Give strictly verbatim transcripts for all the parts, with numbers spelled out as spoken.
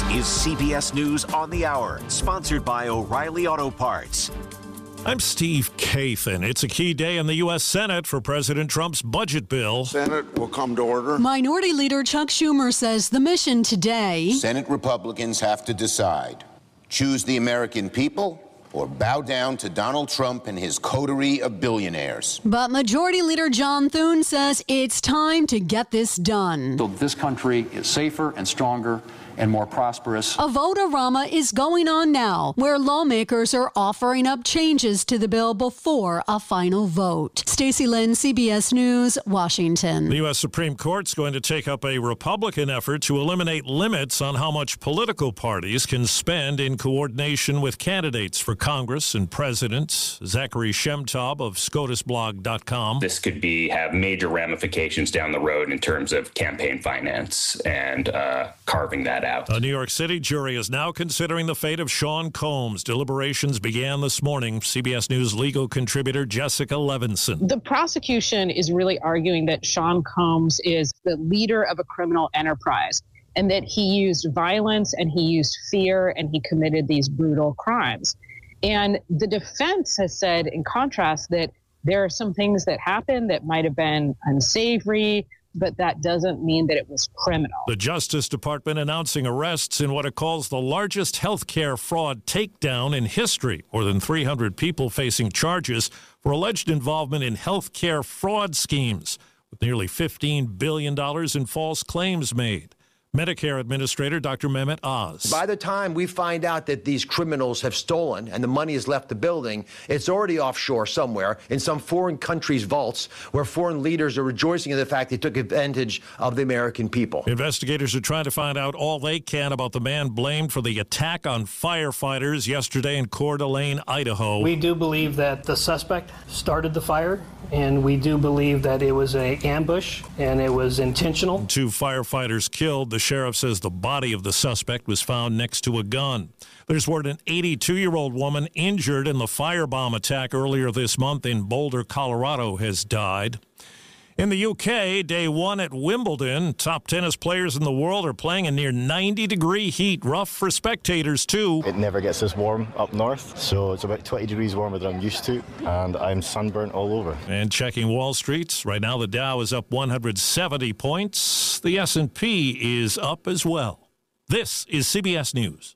is C B S News on the Hour, sponsored by O'Reilly Auto Parts. I'm Steve Kathan. It's a key day in the U S Senate for President Trump's budget bill. Senate will come to order. Minority Leader Chuck Schumer says the mission today... Senate Republicans have to decide. Choose the American people or bow down to Donald Trump and his coterie of billionaires. But Majority Leader John Thune says it's time to get this done. So this country is safer and stronger and more prosperous. A vote-a-rama is going on now, where lawmakers are offering up changes to the bill before a final vote. Stacey Lynn, C B S News, Washington. The U S Supreme Court's going to take up a Republican effort to eliminate limits on how much political parties can spend in coordination with candidates for Congress and presidents. Zachary Shemtab of SCOTUS blog dot com. This could be have major ramifications down the road in terms of campaign finance and uh, carving that out. A New York City jury is now considering the fate of Sean Combs. Deliberations began this morning. C B S News legal contributor Jessica Levinson. The prosecution is really arguing that Sean Combs is the leader of a criminal enterprise and that he used violence and he used fear and he committed these brutal crimes. And the defense has said, in contrast, that there are some things that happened that might have been unsavory, but that doesn't mean that it was criminal. The Justice Department announcing arrests in what it calls the largest healthcare fraud takedown in history. More than three hundred people facing charges for alleged involvement in healthcare fraud schemes, with nearly fifteen billion dollars in false claims made. Medicare Administrator Doctor Mehmet Oz. By the time we find out that these criminals have stolen and the money has left the building, it's already offshore somewhere in some foreign country's vaults where foreign leaders are rejoicing in the fact they took advantage of the American people. Investigators are trying to find out all they can about the man blamed for the attack on firefighters yesterday in Coeur d'Alene, Idaho. We do believe that the suspect started the fire, and we do believe that it was an ambush and it was intentional. Two firefighters killed. The sheriff says the body of the suspect was found next to a gun. There's word an eighty-two-year-old woman injured in the firebomb attack earlier this month in Boulder, Colorado, has died. In the U K, day one at Wimbledon, top tennis players in the world are playing in near ninety-degree heat. Rough for spectators, too. It never gets this warm up north, so it's about twenty degrees warmer than I'm used to, and I'm sunburnt all over. And checking Wall Street, right now the Dow is up one hundred seventy points. The S and P is up as well. This is C B S News.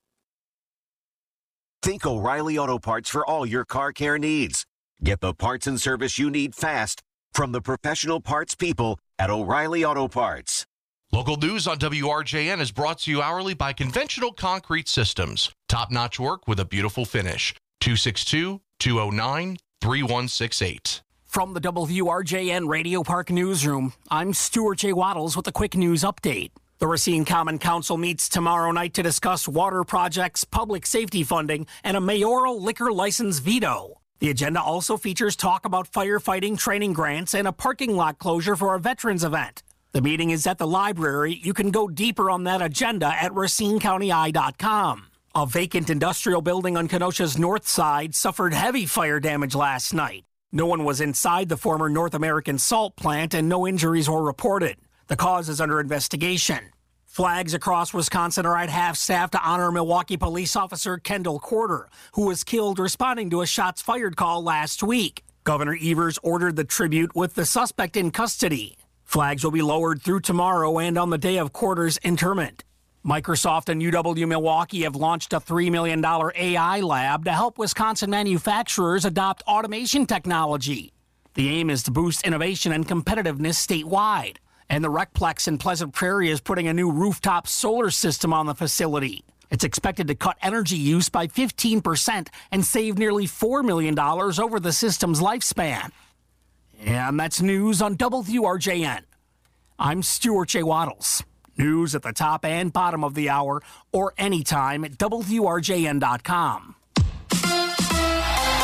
Think O'Reilly Auto Parts for all your car care needs. Get the parts and service you need fast from the professional parts people at O'Reilly Auto Parts. Local news on W R J N is brought to you hourly by Conventional Concrete Systems. Top-notch work with a beautiful finish. two six two, two oh nine, three one six eight. From the W R J N Radio Park Newsroom, I'm Stuart J. Waddles with a quick news update. The Racine Common Council meets tomorrow night to discuss water projects, public safety funding, and a mayoral liquor license veto. The agenda also features talk about firefighting training grants and a parking lot closure for a veterans event. The meeting is at the library. You can go deeper on that agenda at racine county eye dot com. A vacant industrial building on Kenosha's north side suffered heavy fire damage last night. No one was inside the former North American salt plant and no injuries were reported. The cause is under investigation. Flags across Wisconsin are at half-staff to honor Milwaukee police officer Kendall Quarter, who was killed responding to a shots fired call last week. Governor Evers ordered the tribute with the suspect in custody. Flags will be lowered through tomorrow and on the day of Quarter's interment. Microsoft and U W Milwaukee have launched a three million dollars A I lab to help Wisconsin manufacturers adopt automation technology. The aim is to boost innovation and competitiveness statewide. And the Recplex in Pleasant Prairie is putting a new rooftop solar system on the facility. It's expected to cut energy use by fifteen percent and save nearly four million dollars over the system's lifespan. And that's news on W R J N. I'm Stuart J. Waddles. News at the top and bottom of the hour or anytime at W R J N dot com.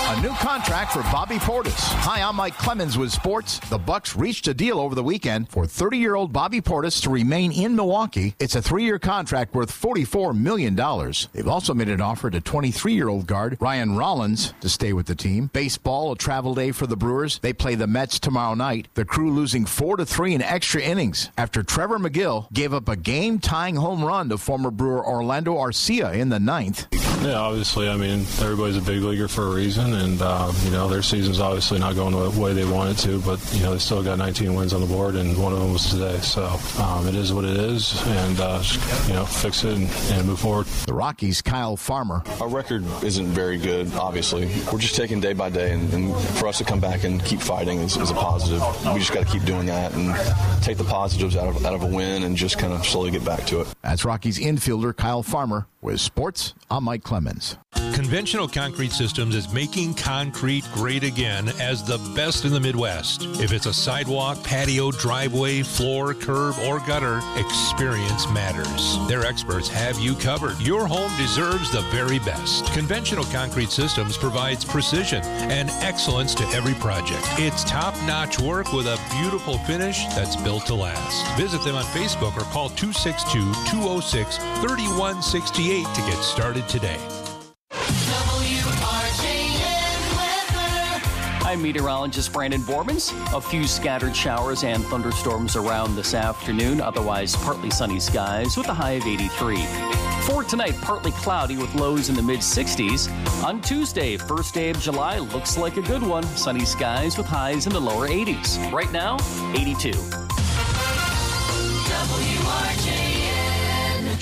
A new contract for Bobby Portis. Hi, I'm Mike Clemens with sports. The Bucks reached a deal over the weekend for thirty-year-old Bobby Portis to remain in Milwaukee. It's a three-year contract worth forty-four million dollars. They've also made an offer to twenty-three-year-old guard Ryan Rollins to stay with the team. Baseball, a travel day for the Brewers. They play the Mets tomorrow night. The Crew losing four to three in extra innings after Trevor McGill gave up a game-tying home run to former Brewer Orlando Arcia in the ninth. Yeah, obviously, I mean, everybody's a big leaguer for a reason, and, uh, you know, their season's obviously not going the way they want it to, but, you know, they still got nineteen wins on the board, and one of them was today. So um, it is what it is, and, uh, just, you know, fix it and, and move forward. The Rockies' Kyle Farmer. Our record isn't very good, obviously. We're just taking day by day, and, and for us to come back and keep fighting is, is a positive. We just got to keep doing that and take the positives out of, out of a win and just kind of slowly get back to it. That's Rockies infielder Kyle Farmer. With sports, I'm Mike Clemens. Conventional Concrete Systems is making concrete great again as the best in the Midwest. If it's a sidewalk, patio, driveway, floor, curb, or gutter, experience matters. Their experts have you covered. Your home deserves the very best. Conventional Concrete Systems provides precision and excellence to every project. It's top-notch work with a beautiful finish that's built to last. Visit them on Facebook or call two six two, two oh six, three one six eight to get started today. I'm meteorologist Brandon Bormans. A few scattered showers and thunderstorms around this afternoon. Otherwise, partly sunny skies with a high of eighty-three. For tonight, partly cloudy with lows in the mid sixties. On Tuesday, first day of July, looks like a good one. Sunny skies with highs in the lower eighties. Right now, eighty-two. W R J N.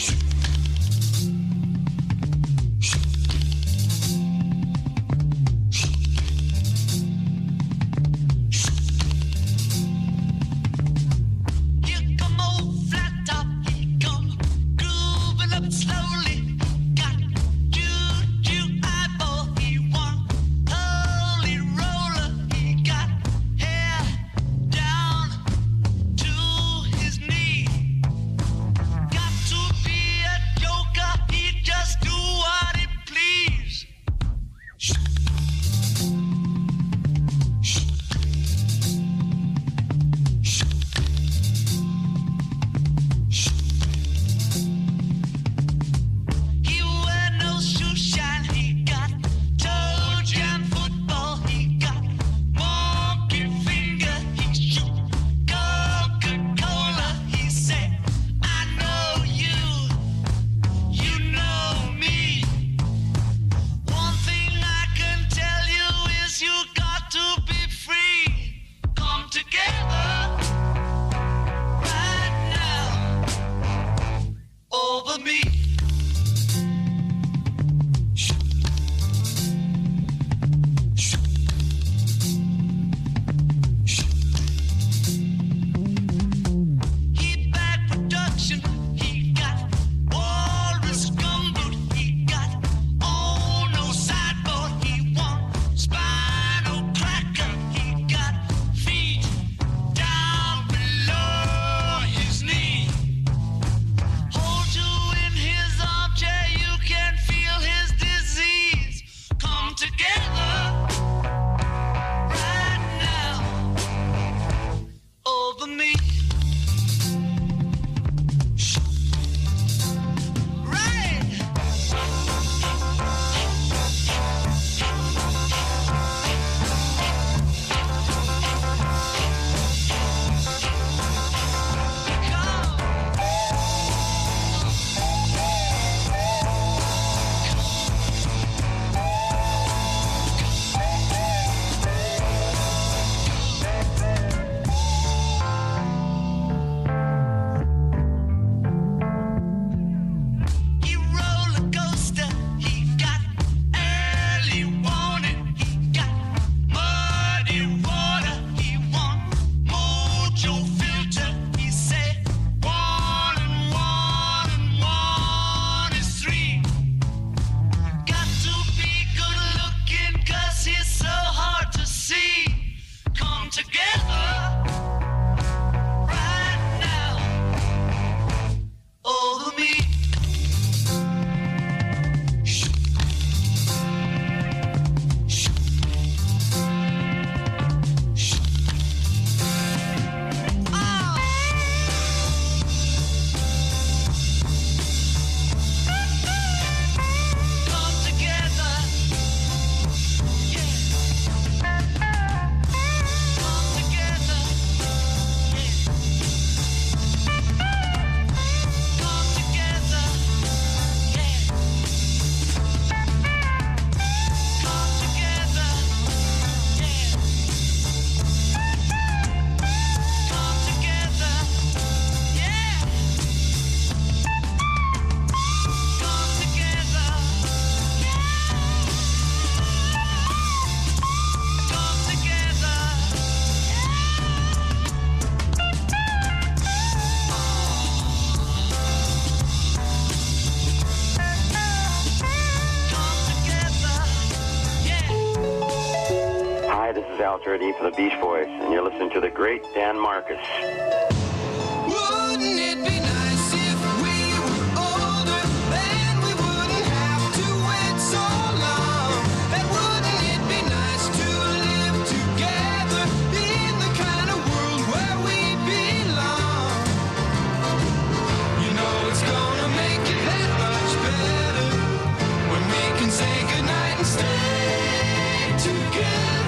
Al Jardine for the Beach Boys, and you're listening to the great Dan Marcus. Wouldn't it be nice if we were older, then we wouldn't have to wait so long? And wouldn't it be nice to live together in the kind of world where we belong? You know it's gonna make it that much better when we can say goodnight and stay together.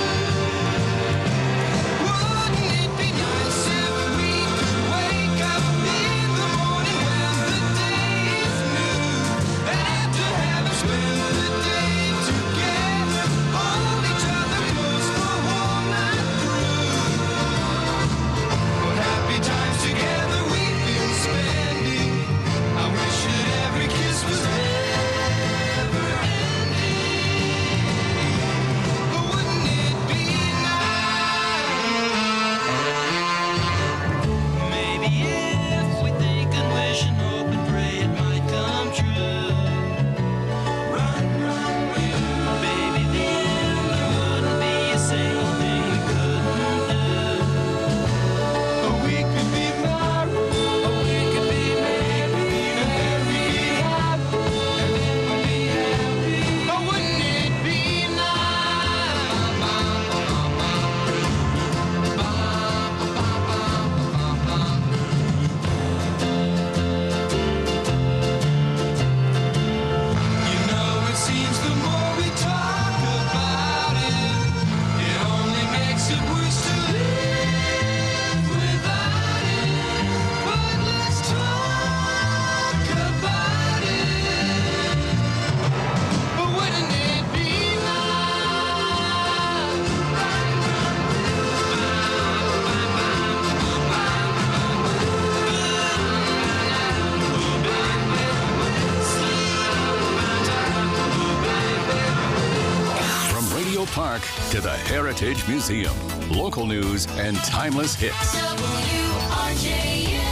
Park to the Heritage Museum. Local news and timeless hits. W R J N.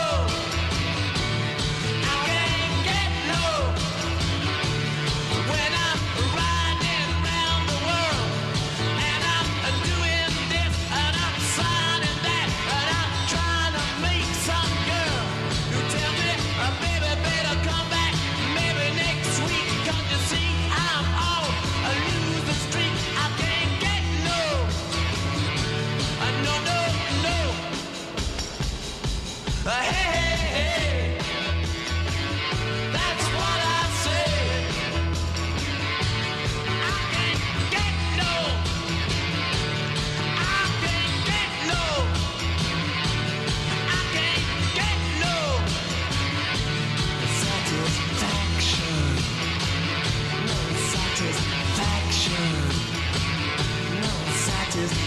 When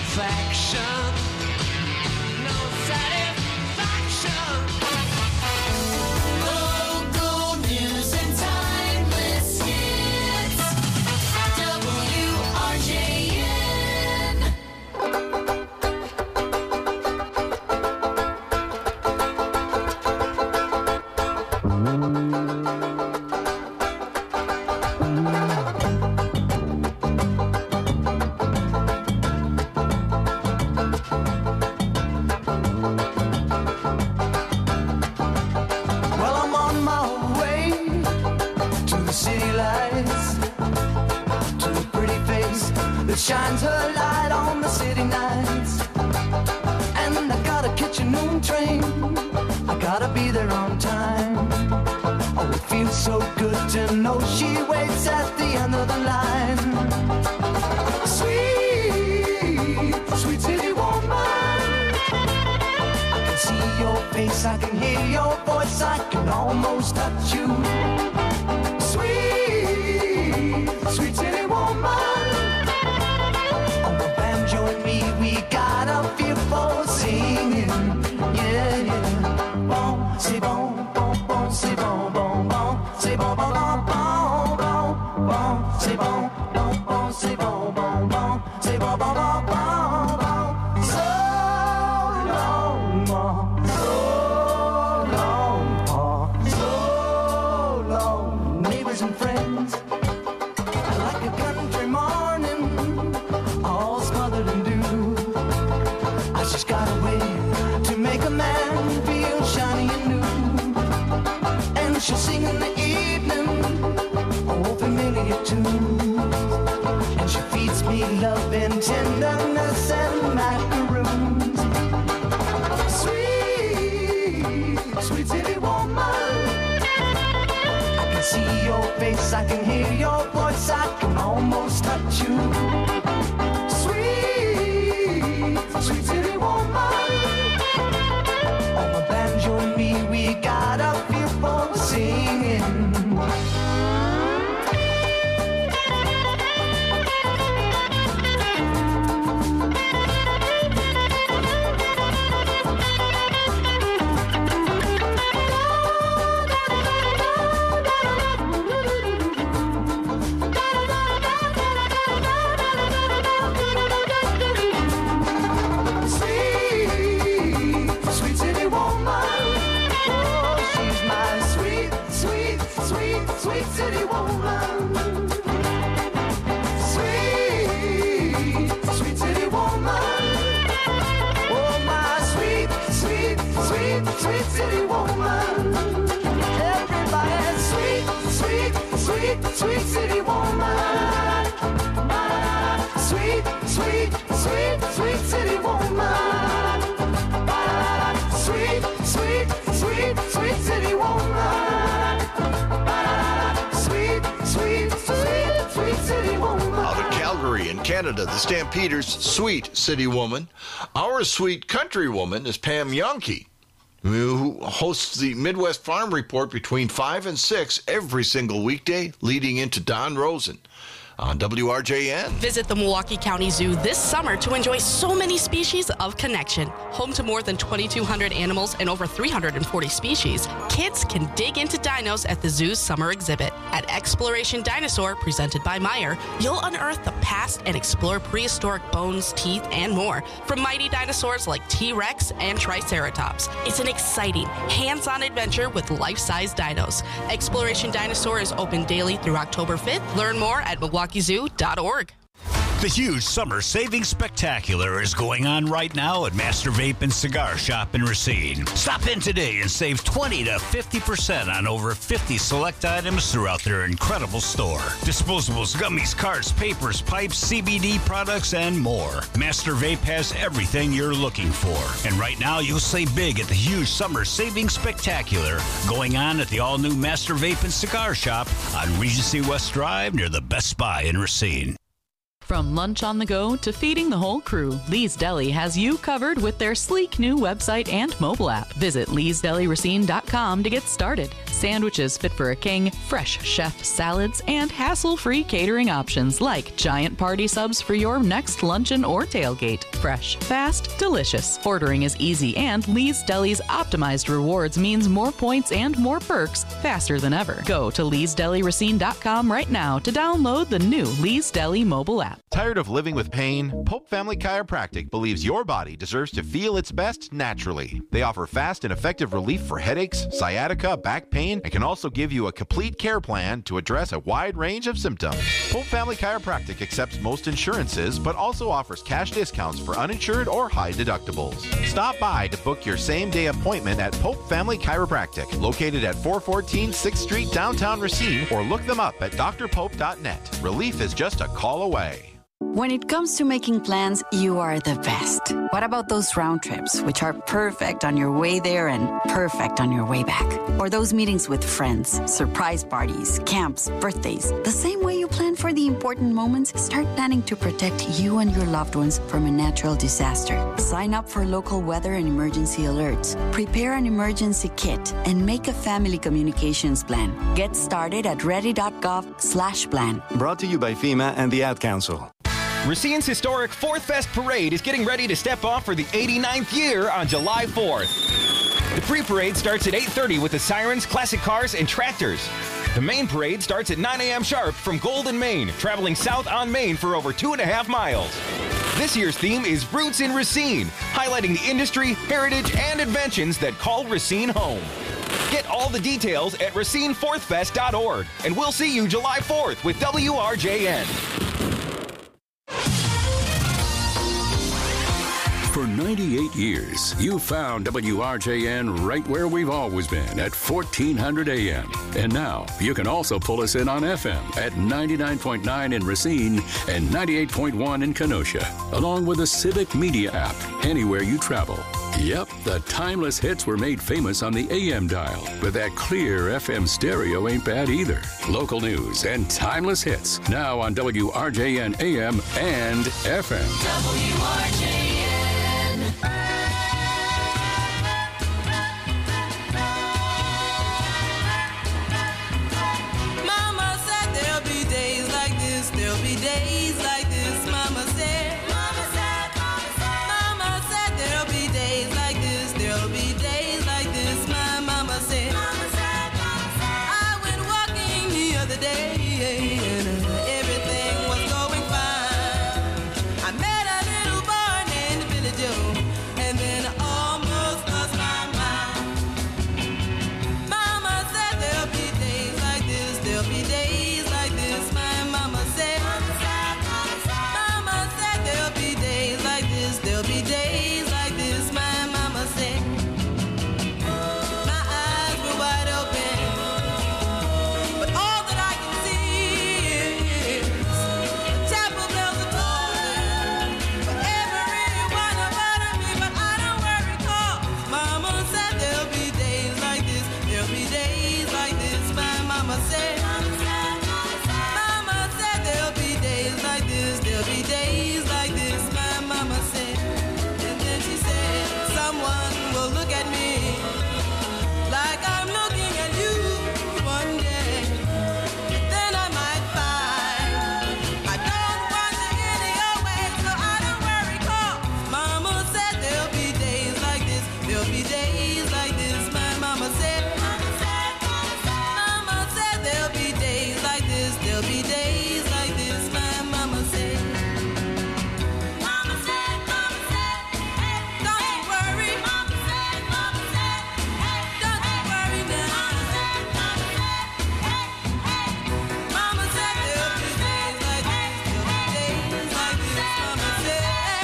satisfaction. No satisfaction. Local news and timeless hits. W R J N. Well, I'm on my way to the city lights, to a pretty face that shines her light on the city nights. And I gotta catch a noon train, I gotta be there on time. Oh, it feels so good to know she waits at the end of the line. Sweet, sweet city woman, I can see your face, I can hear your voice, I can almost touch you. Sweet, sweet city woman, on the banjo and me, we got a feel for singing. Yeah, yeah. Bon, c'est bon, bon, bon, c'est bon, bon, bon, c'est bon, bon, bon, bon, bon, bon, c'est bon, bon, bon, c'est bon, bon, bon, c'est bon, bon, bon, bon, bon. So long, more, so long, more, so long. Neighbors and friends, like a country morning, all smothered in dew. I just got a way to make a man feel shiny and new. And she'll sing in the evening, oh, familiar tunes. And she feeds me love and tenderness and macaroons. Sweet, sweet city woman, I can see your face, I can hear your voice, I can almost touch you. Sweet, sweet city woman, on the banjo and me, we got a feel for singing. Sweet, sweet city woman, oh, she's my sweet, sweet, sweet, sweet city woman. Sweet, sweet city woman, oh, my sweet, sweet, sweet, sweet city woman. Everybody, sweet, sweet, sweet, sweet city woman. Sweet, sweet, sweet, sweet city woman. Sweet, sweet, sweet, sweet city woman. Sweet, sweet, sweet, sweet city woman. Out of Calgary in Canada, the Stampeders' Sweet City Woman. Our sweet country woman is Pam Yonke, who hosts the Midwest Farm Report between five and six every single weekday, leading into Don Rosen on W R J N. Visit the Milwaukee County Zoo this summer to enjoy so many species of connection. Home to more than twenty-two hundred animals and over three hundred forty species, kids can dig into dinos at the zoo's summer exhibit. At Exploration Dinosaur, presented by Meyer, you'll unearth the past and explore prehistoric bones, teeth, and more from mighty dinosaurs like T-Rex and Triceratops. It's an exciting, hands-on adventure with life-size dinos. Exploration Dinosaur is open daily through October fifth. Learn more at Milwaukee Zoo dot org. The huge summer savings spectacular is going on right now at Master Vape and Cigar Shop in Racine. Stop in today and save twenty to fifty percent on over fifty select items throughout their incredible store. Disposables, gummies, carts, papers, pipes, C B D products, and more. Master Vape has everything you're looking for. And right now, you'll save big at the huge summer savings spectacular going on at the all-new Master Vape and Cigar Shop on Regency West Drive near the Best Buy in Racine. From lunch on the go to feeding the whole crew, Lee's Deli has you covered with their sleek new website and mobile app. Visit lees deli racine dot com to get started. sandwiches fit for a king, fresh chef salads, and hassle-free catering options like giant party subs for your next luncheon or tailgate. Fresh, fast, delicious. Ordering is easy, and Lee's Deli's optimized rewards means more points and more perks faster than ever. Go to lees deli racine dot com right now to download the new Lee's Deli mobile app. Tired of living with pain? Pope Family Chiropractic believes your body deserves to feel its best naturally. They offer fast and effective relief for headaches, sciatica, back pain, and can also give you a complete care plan to address a wide range of symptoms. Pope Family Chiropractic accepts most insurances, but also offers cash discounts for uninsured or high deductibles. Stop by to book your same-day appointment at Pope Family Chiropractic, located at four fourteen sixth Street, downtown Racine, or look them up at d r pope dot net. Relief is just a call away. When it comes to making plans, you are the best. What about those round trips, which are perfect on your way there and perfect on your way back? Or those meetings with friends, surprise parties, camps, birthdays. The same way you plan for the important moments, start planning to protect you and your loved ones from a natural disaster. Sign up for local weather and emergency alerts. Prepare an emergency kit and make a family communications plan. Get started at ready dot gov slash plan. Brought to you by FEMA and the Ad Council. Racine's historic Fourth Fest Parade is getting ready to step off for the eighty-ninth year on July fourth. The pre-parade starts at eight thirty with the sirens, classic cars, and tractors. The main parade starts at nine a.m. sharp from Golden, Maine, traveling south on Maine for over two and a half miles. This year's theme is Roots in Racine, highlighting the industry, heritage, and inventions that call Racine home. Get all the details at racine fourth fest dot org, and we'll see you July fourth with W R J N. For ninety-eight years, you found W R J N right where we've always been at fourteen hundred A M. And now you can also pull us in on F M at ninety-nine point nine in Racine and ninety-eight point one in Kenosha, along with the Civic Media app anywhere you travel. Yep, the timeless hits were made famous on the A M dial, but that clear F M stereo ain't bad either. Local news and timeless hits now on W R J N A M and F M. W R J N. Mama said there'll be days like this, there'll be days like this. Mama said, Mama said, Mama said, Mama said there'll be days like this, there'll be days like this. My mama said, Mama said, Mama said. I went walking the other day and everything was going fine. I met a little boy named Billy Joe, and then I almost lost my mind. Mama said there'll be days like this, there'll be days like this. My mama said, Mama said there'll be days like this, there'll be days like this. My mama said. My eyes were wide open, but all that I can see is the chapel bells are tolling for everyone about me. But I don't worry, 'cause Mama said there'll be days like this, there'll be days like this. My mama said, Mama said there'll be days like this, there'll be days like this. My mama said, and then she said, someone will look at me like I'm looking at you one day. Then I might find I don't want to any your way, so I don't worry, 'cause Mama said there'll be days like this, there'll be days like this. My mama said, Mama said there'll be days like this, there'll be days like this. My mama said, Mama said, Mama said, hey, don't you worry. Mama said, Mama said, hey, don't you worry now. Mama said, Mama said, hey, hey, Mama said there'll be days like this, there'll be days like this. Mama said,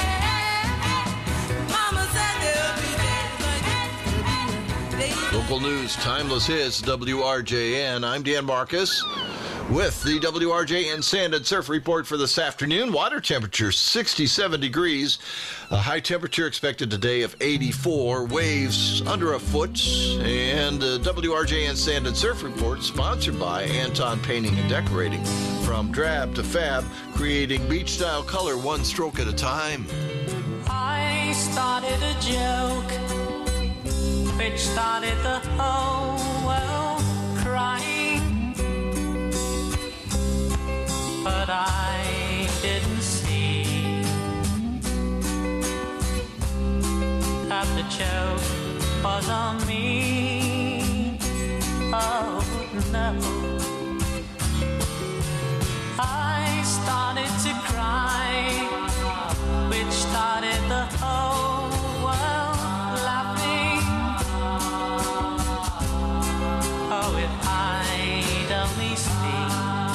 Mama said there'll be days like this, there'll be days. Local news, timeless hits, W R J N. I'm Dan Marcus with the W R J N Sand and Surf Report for this afternoon. Water temperature sixty-seven degrees. A high temperature expected today of eighty-four. Waves under a foot. And uh, W R J N Sand and Surf Report sponsored by Anton Painting and Decorating. From drab to fab, creating beach-style color one stroke at a time. I started a joke which started the whole world the joke was on me. Oh no. I started to cry, which started the whole world laughing. Oh, if I'd only seen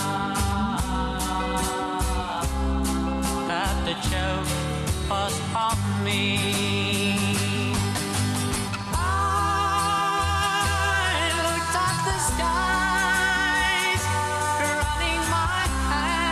that the joke was on me. I looked at the skies, running my hands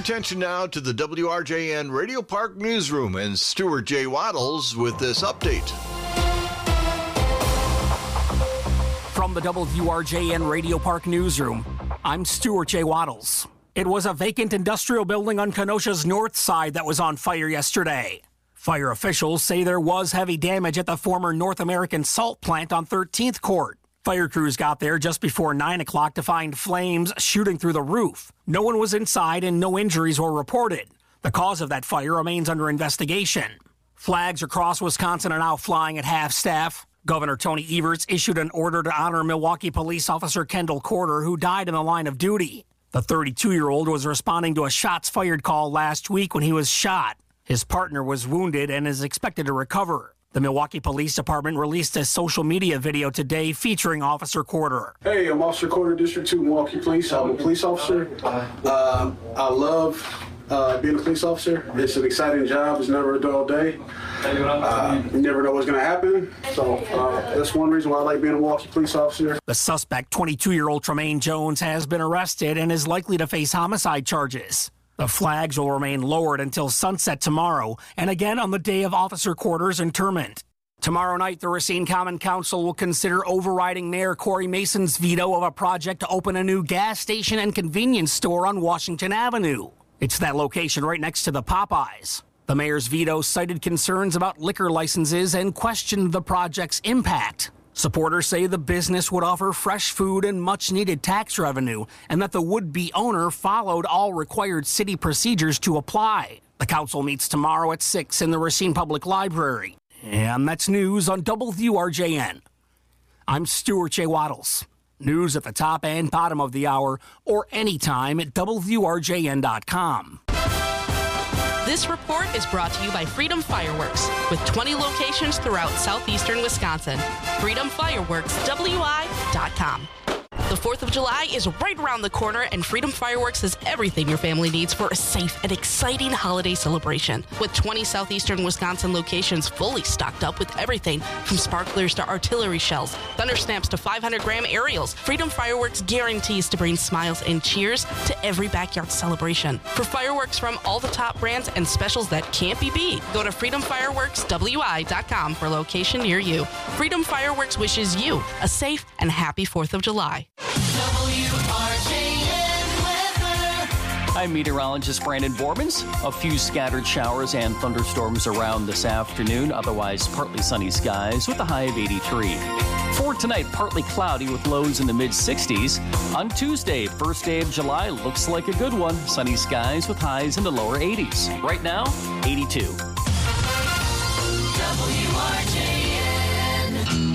attention now to the W R J N Radio Park Newsroom and Stuart J. Waddles with this update. From the W R J N Radio Park Newsroom, I'm Stuart J. Waddles. It was a vacant industrial building on Kenosha's north side that was on fire yesterday. Fire officials say there was heavy damage at the former North American Salt plant on thirteenth Court. Fire crews got there just before nine o'clock to find flames shooting through the roof. No one was inside and no injuries were reported. The cause of that fire remains under investigation. Flags across Wisconsin are now flying at half-staff. Governor Tony Evers issued an order to honor Milwaukee police officer Kendall Corder, who died in the line of duty. The thirty-two-year-old was responding to a shots-fired call last week when he was shot. His partner was wounded and is expected to recover. The Milwaukee Police Department released a social media video today featuring Officer Corder. Hey, I'm Officer Corder, District two, Milwaukee Police. I'm a police officer. Uh, I love uh, being a police officer. It's an exciting job. It's never a dull day. Uh, you never know what's going to happen. So uh, that's one reason why I like being a Milwaukee police officer. The suspect, twenty-two-year-old Tremaine Jones, has been arrested and is likely to face homicide charges. The flags will remain lowered until sunset tomorrow and again on the day of Officer Corder's interment. Tomorrow night, the Racine Common Council will consider overriding Mayor Corey Mason's veto of a project to open a new gas station and convenience store on Washington Avenue. It's that location right next to the Popeyes. The mayor's veto cited concerns about liquor licenses and questioned the project's impact. Supporters say the business would offer fresh food and much-needed tax revenue, and that the would-be owner followed all required city procedures to apply. The council meets tomorrow at six in the Racine Public Library. And that's news on W R J N. I'm Stuart J. Waddles. News at the top and bottom of the hour, or anytime at W R J N dot com. This report is brought to you by Freedom Fireworks, with twenty locations throughout southeastern Wisconsin. freedom fireworks w i dot com. The fourth of July is right around the corner, and Freedom Fireworks has everything your family needs for a safe and exciting holiday celebration. With twenty southeastern Wisconsin locations fully stocked up with everything from sparklers to artillery shells, thunder snaps to five hundred gram aerials, Freedom Fireworks guarantees to bring smiles and cheers to every backyard celebration. For fireworks from all the top brands and specials that can't be beat, go to freedom fireworks w i dot com for a location near you. Freedom Fireworks wishes you a safe and happy fourth of July. W R J N weather. I'm meteorologist Brandon Bormans. A few scattered showers and thunderstorms around this afternoon, otherwise partly sunny skies with a high of eighty-three. For tonight, partly cloudy with lows in the mid sixties. On Tuesday, first day of July, looks like a good one. Sunny skies with highs in the lower eighties. Right now, eighty-two. W R J N.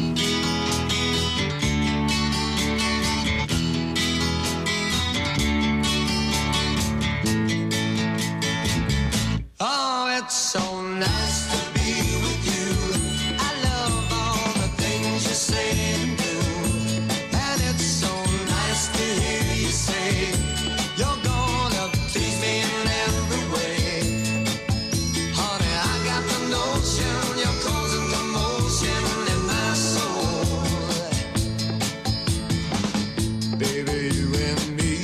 Oh, it's so nice to be with you. I love all the things you say and do. And it's so nice to hear you say you're gonna please me in every way. Honey, I got the notion you're causing commotion in my soul. Baby, you and me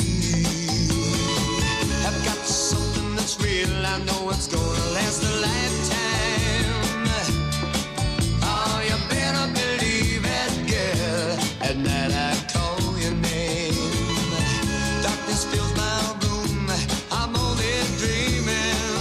have got something that's real. I know it's gonna last a lifetime. Oh, you better believe it, girl. At night I call your name. Darkness fills my room. I'm only dreaming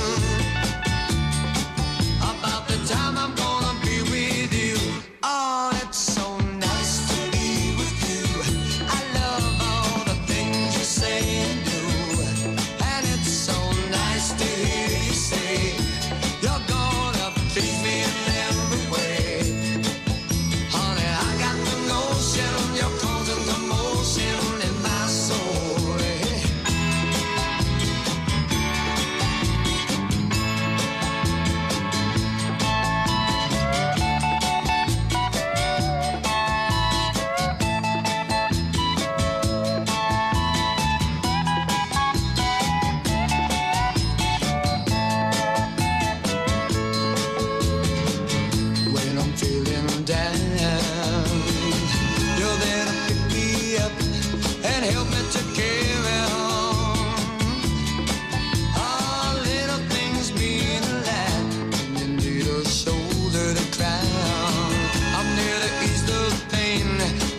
about the time I'm gonna be with you. Oh, it's so nice to be with you. I love all the things you say and do. And it's so nice to hear you say you're gonna please me in every way. Honey, I got the notion you're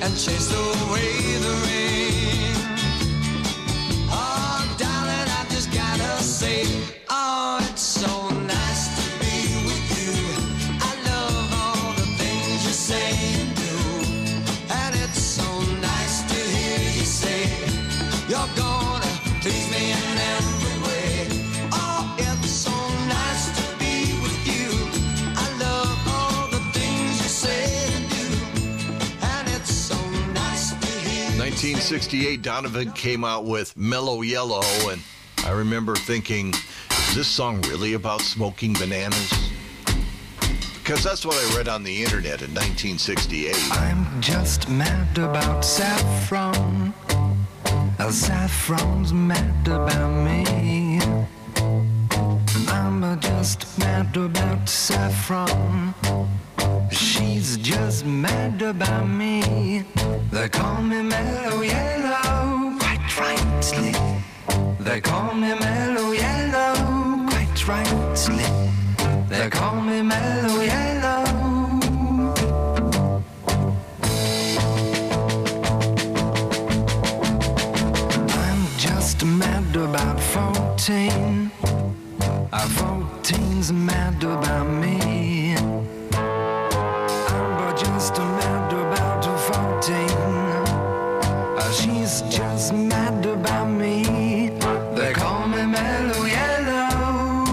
and chased away the rain. Oh, darling, I just gotta say, oh, it's so nice to be with you. I love all the things you say and do, and it's so nice to hear you say you're gonna please me in every way. Oh, it's so nice to be with you. I love all the things you say and do, and it's so nice to hear you nineteen sixty-eight, Donovan came out with Mellow Yellow, and I remember thinking, is this song really about smoking bananas? Because that's what I read on the internet in nineteen sixty-eight. I'm just mad about saffron. Uh, Saffron's mad about me. I'm uh, just mad about saffron. She's just mad about me. They call me Mellow Yellow, quite rightly. They call me Mellow Yellow, quite rightly. They call me Mellow Yellow. Mad about fourteen. Uh, fourteen's mad about me. I'm just mad about fourteen. Uh, she's just mad about me. They call me Mellow Yellow.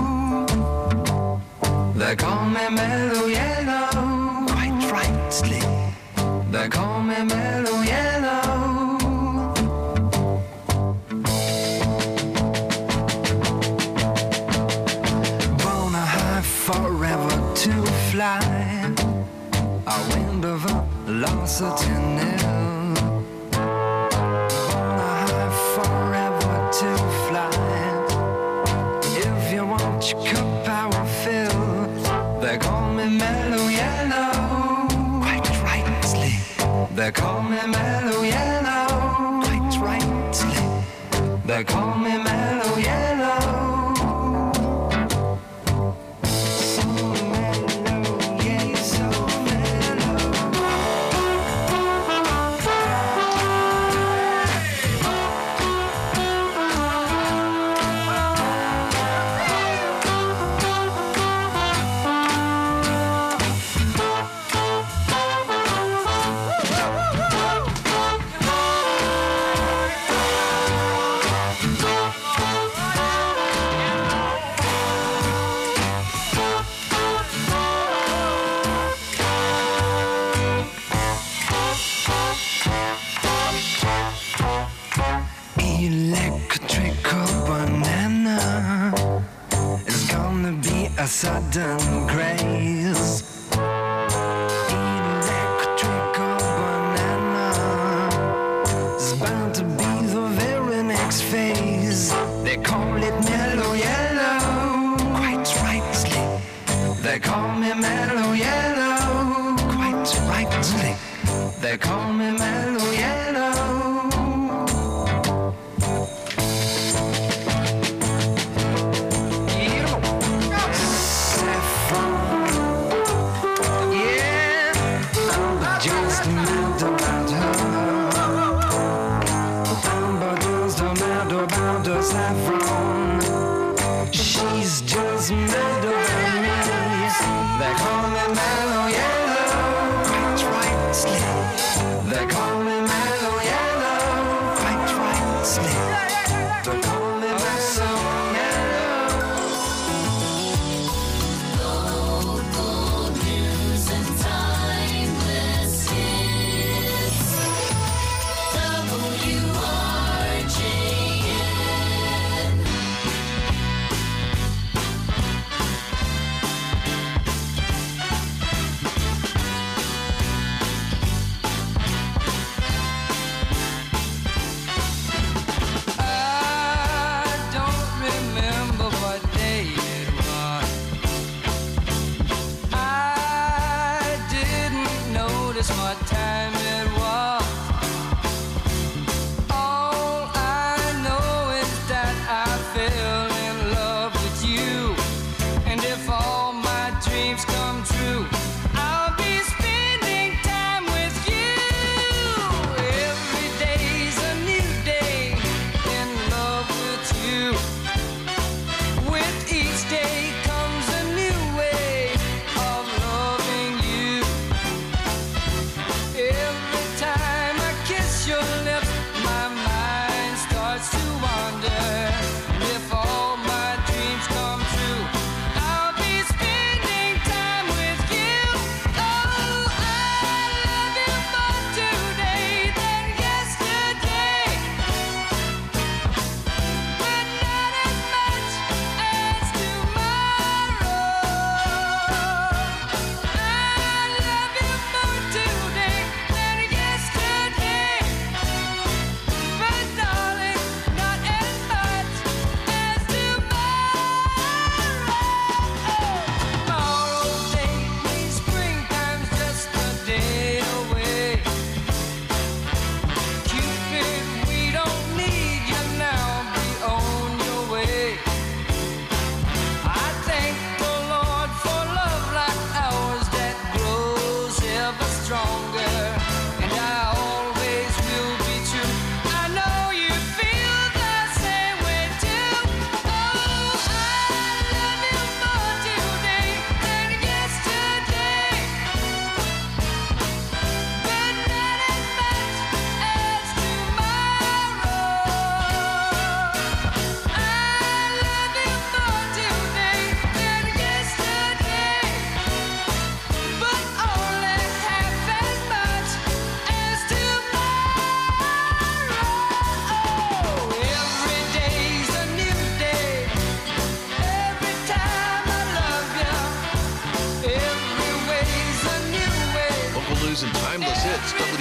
They call me Mellow Yellow, quite rightly. They call me Mellow Yellow. Forever to fly, a wind of velocity nil. Born high forever to fly. If you want your cup, I will fill. They call me Mellow Yellow, quite rightly. They call me Mellow Yellow, quite rightly. They call me Mellow Yellow. A sudden grace. Electrical banana is bound to be the very next phase. They call it Mellow Yellow, quite rightly. They call me Mellow Yellow, quite rightly. They call me Mellow Yellow. Saffron, she's just mad about me. They call me Mellow Yellow, quite rightly. They call me Mellow Yellow, quite rightly. They call me Mellow Yellow. Local news and timeless hits. W R J.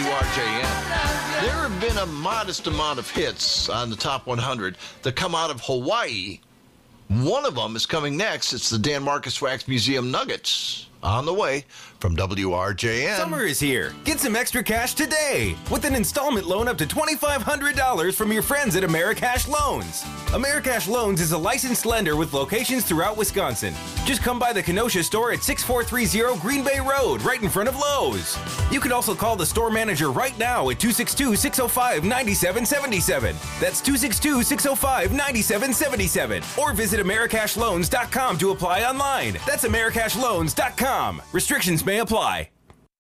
R J N. There have been a modest amount of hits on the top one hundred that come out of Hawaii. One of them is coming next. It's the Dan Marcus Wax Museum Nuggets. On the way from W R J N. Summer is here. Get some extra cash today with an installment loan up to twenty-five hundred dollars from your friends at Americash Loans. Americash Loans is a licensed lender with locations throughout Wisconsin. Just come by the Kenosha store at six four three zero Green Bay Road, right in front of Lowe's. You can also call the store manager right now at two six two, six zero five, nine seven seven seven. That's two six two, six zero five, nine seven seven seven. Or visit Americash Loans dot com to apply online. That's Americash Loans dot com. Restrictions may apply.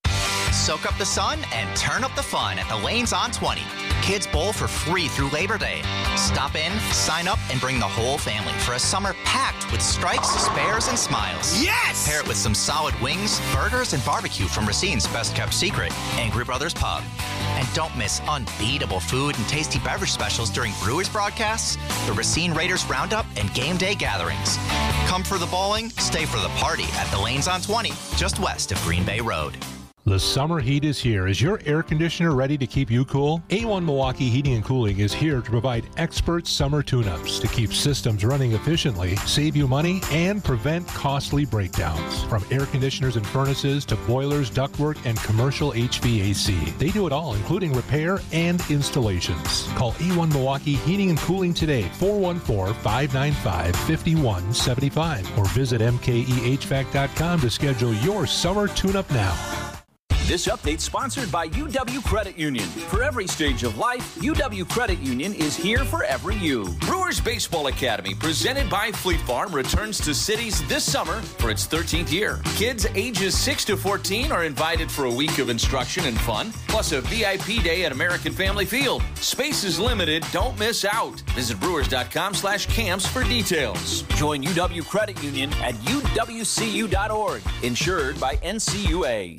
Soak up the sun and turn up the fun at the Lanes on twenty. Kids bowl for free through Labor Day. Stop in, sign up, and bring the whole family for a summer packed with strikes, spares, and smiles. Yes! Pair it with some solid wings, burgers, and barbecue from Racine's Best Kept Secret, Angry Brothers Pub. And don't miss unbeatable food and tasty beverage specials during Brewers broadcasts, the Racine Raiders Roundup, and game day gatherings. Come for the bowling, stay for the party at the Lanes on twenty, just west of Green Bay Road. The summer heat is here. Is your air conditioner ready to keep you cool? A one Milwaukee Heating and Cooling is here to provide expert summer tune-ups to keep systems running efficiently, save you money, and prevent costly breakdowns. From air conditioners and furnaces to boilers, ductwork, and commercial H V A C. They do it all, including repair and installations. Call A one Milwaukee Heating and Cooling today, four one four, five nine five, five one seven five, or visit M K E H V A C dot com to schedule your summer tune-up now. This update sponsored by U W Credit Union. For every stage of life, U W Credit Union is here for every you. Brewers Baseball Academy, presented by Fleet Farm, returns to cities this summer for its thirteenth year. Kids ages six to fourteen are invited for a week of instruction and fun, plus a V I P day at American Family Field. Space is limited. Don't miss out. Visit brewers.com slash camps for details. Join U W Credit Union at U W C U dot org. Insured by N C U A.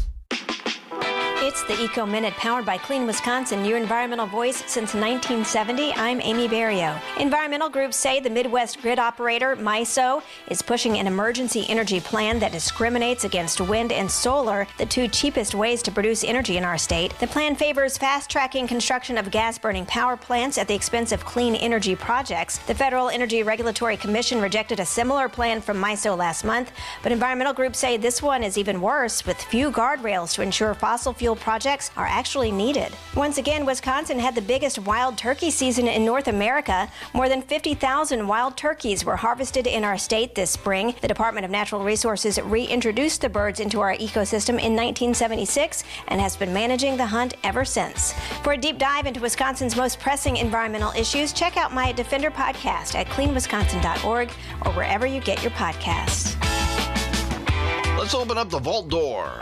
It's the Eco Minute, powered by Clean Wisconsin, your environmental voice since nineteen seventy. I'm Amy Barrio. Environmental groups say the Midwest grid operator, MISO, is pushing an emergency energy plan that discriminates against wind and solar, the two cheapest ways to produce energy in our state. The plan favors fast-tracking construction of gas-burning power plants at the expense of clean energy projects. The Federal Energy Regulatory Commission rejected a similar plan from MISO last month, but environmental groups say this one is even worse, with few guardrails to ensure fossil fuel projects are actually needed. Once again, Wisconsin had the biggest wild turkey season in North America. More than fifty thousand wild turkeys were harvested in our state this spring. The Department of Natural Resources reintroduced the birds into our ecosystem in nineteen seventy-six and has been managing the hunt ever since. For a deep dive into Wisconsin's most pressing environmental issues, check out my Defender podcast at clean wisconsin dot org or wherever you get your podcasts. Let's open up the vault door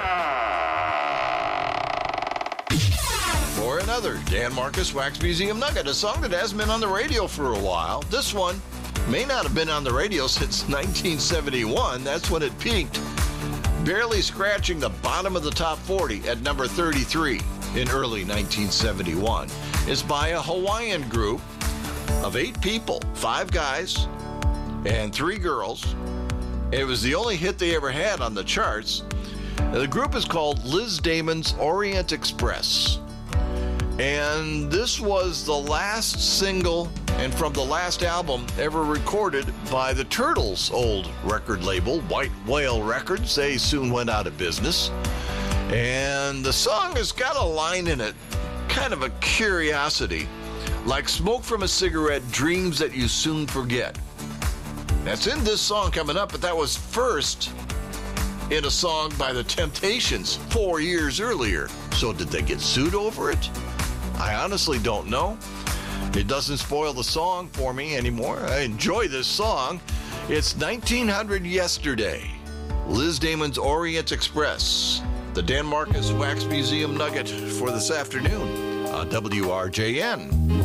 for another Dan Marcus Wax Museum Nugget, a song that hasn't been on the radio for a while. This one may not have been on the radio since nineteen seventy-one. That's when it peaked, barely scratching the bottom of the top forty at number thirty-three in early nineteen seventy-one. It's by a Hawaiian group of eight people, five guys and three girls. It was the only hit they ever had on the charts. The group is called Liz Damon's Orient Express. And this was the last single and from the last album ever recorded by the Turtles' old record label, White Whale Records. They soon went out of business. And the song has got a line in it, kind of a curiosity, like smoke from a cigarette, dreams that you soon forget. That's in this song coming up, but that was first in a song by the Temptations four years earlier. So did they get sued over it? I honestly don't know. It doesn't spoil the song for me anymore. I enjoy this song. It's nineteen hundred Yesterday. Liz Damon's Orient Express. The Dan Marcus Wax Museum Nugget for this afternoon on W R J N.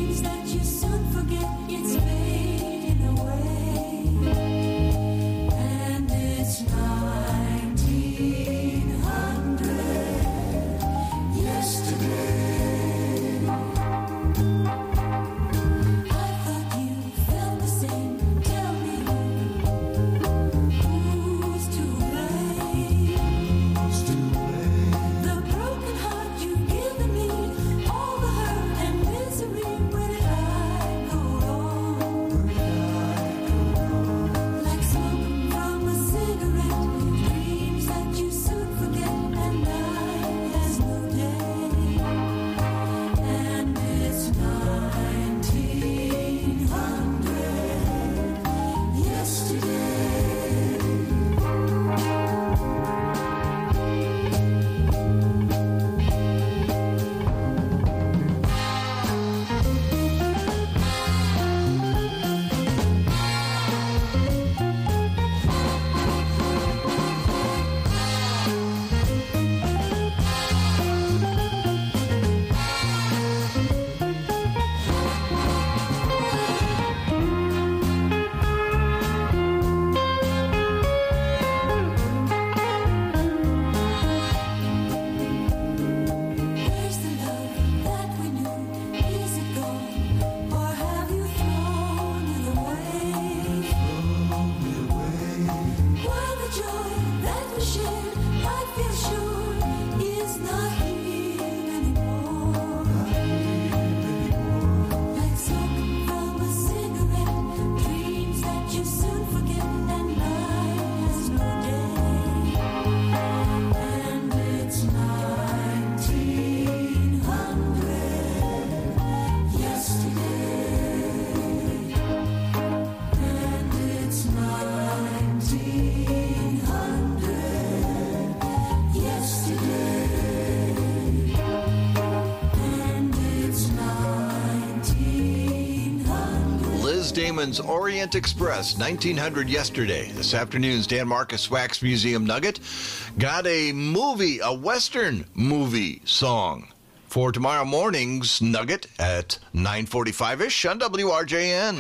It's fading away, Damon's Orient Express, nineteen hundred yesterday. This afternoon's Dan Marcus Wax Museum Nugget got a movie, a Western movie song for tomorrow morning's Nugget at nine forty-five-ish on W R J N.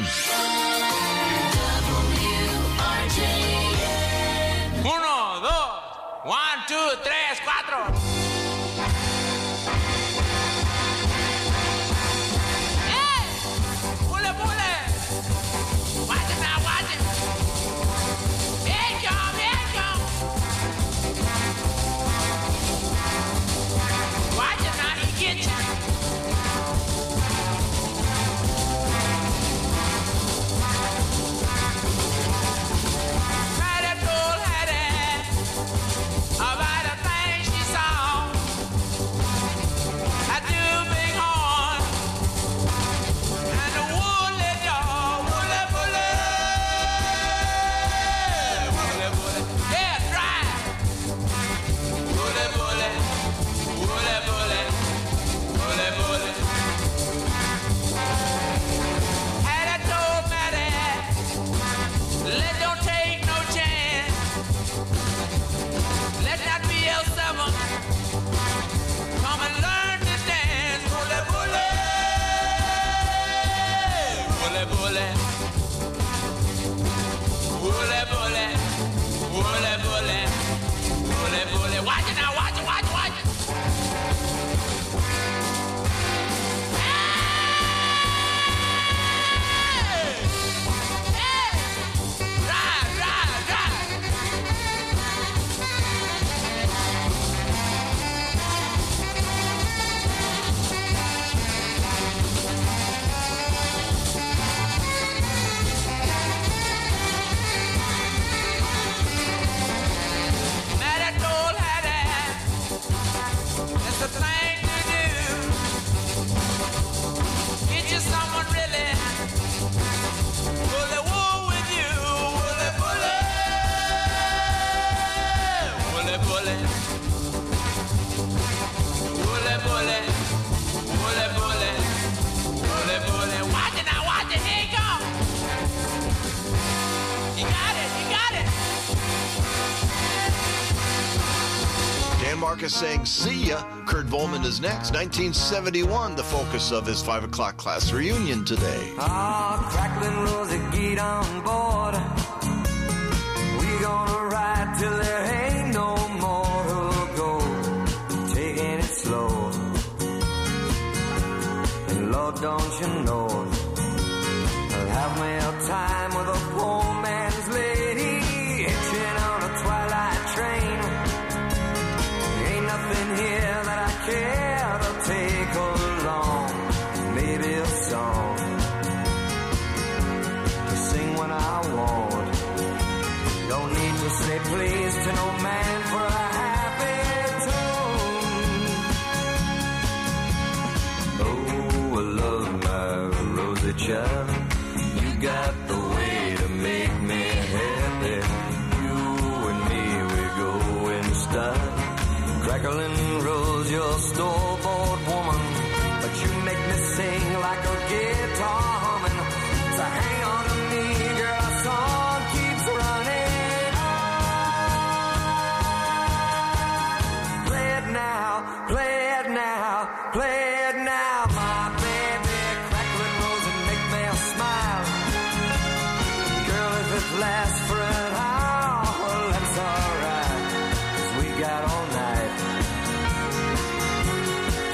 Uno, dos, one, two, tres, cuatro. Marcus saying see ya. Kurt Volman is next. nineteen seventy-one, the focus of his five o'clock class reunion today. Ah, crackling rosy, get on board. We gonna ride till there ain't no more who'll go. Taking it slow. And Lord, don't you know, I'll have me a time with a poor man's lady, hitching on a twilight train. Nothing here that I care to take along. Maybe a song to sing when I want. Don't need to say please to no man for a happy tune. Oh, I love my rosy child. You got the way to make me happy. You and me, we go in style. Crackling rose, you're store-bought woman, but you make me sing like a guitar humming. So hang on to me, girl, our song keeps running on. Play it now, play it now, play it now, my baby. Crackling rose and make me smile. Girl, if it lasts for an hour, well, that's alright, 'cause we got all night.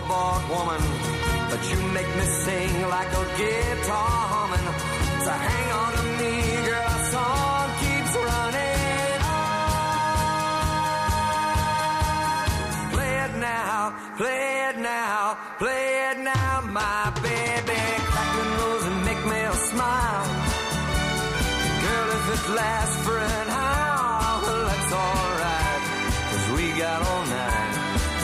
store-bought woman, but you make me sing like a guitar humming. So hang on to me, girl, our song keeps running on. Play it now, play it now, play it now, my baby. Crack your nose and make me a smile. Girl, if it lasts for an hour, well, that's alright, 'cause we got all night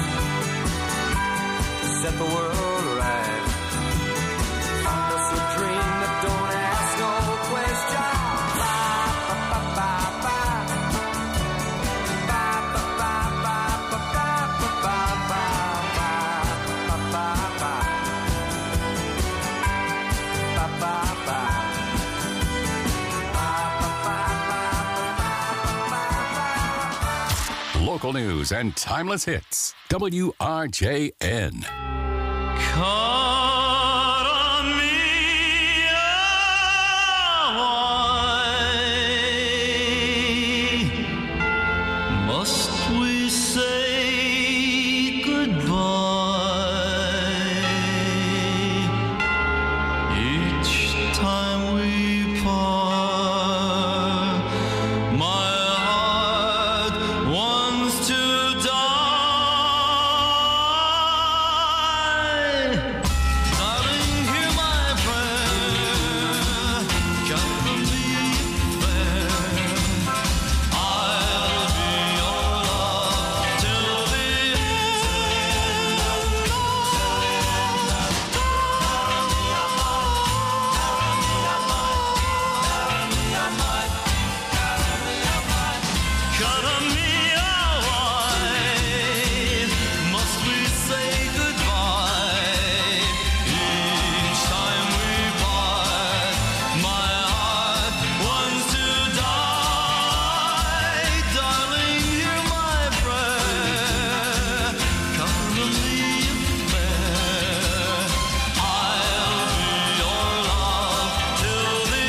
to set the world right. Find us a dream that don't ask no question. Bye, ba, ba, ba, ba. Bye, ba, ba, ba, ba, ba, ba, ba, ba, ba, ba, ba. Ba, ba, ba. Local news and timeless hits. W R J N. Must we say goodbye each time we part? My heart wants to die. Darling, hear my prayer. Cover me fair. I'll be your love till the Cut me away. Must we say goodbye each time we part? My heart wants to die. Darling, hear my prayer. Cover me fair. I'll be your love till the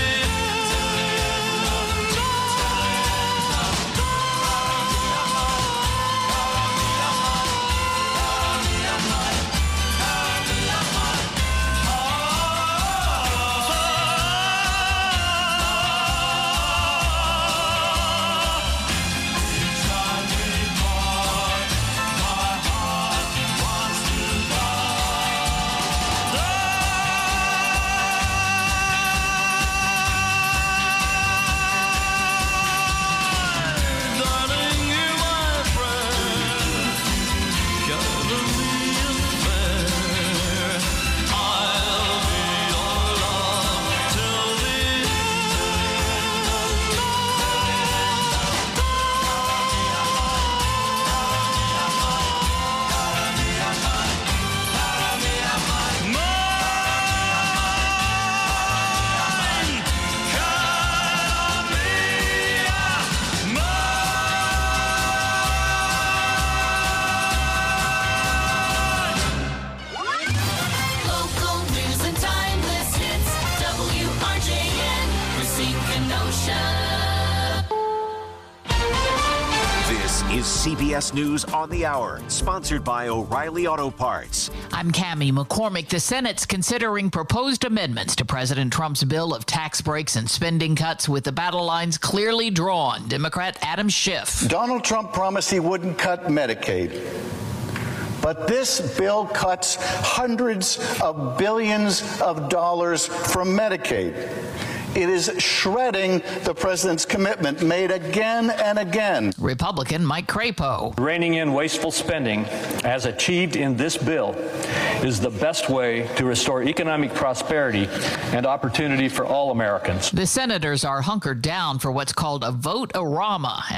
Darling, hear my prayer. Cover me fair. I'll be your love till the Local news and timeless hits. W R J N, Racine, Kenosha. This is C B S News on the Hour, sponsored by O'Reilly Auto Parts. I'm Cammie McCormick. The Senate's considering proposed amendments to President Trump's bill of tax breaks and spending cuts with the battle lines clearly drawn. Democrat Adam Schiff. Donald Trump promised he wouldn't cut Medicaid. But this bill cuts hundreds of billions of dollars from Medicaid. It is shredding the president's commitment made again and again. Republican Mike Crapo. Reining in wasteful spending, as achieved in this bill, is the best way to restore economic prosperity and opportunity for all Americans. The senators are hunkered down for what's called a vote-a-rama.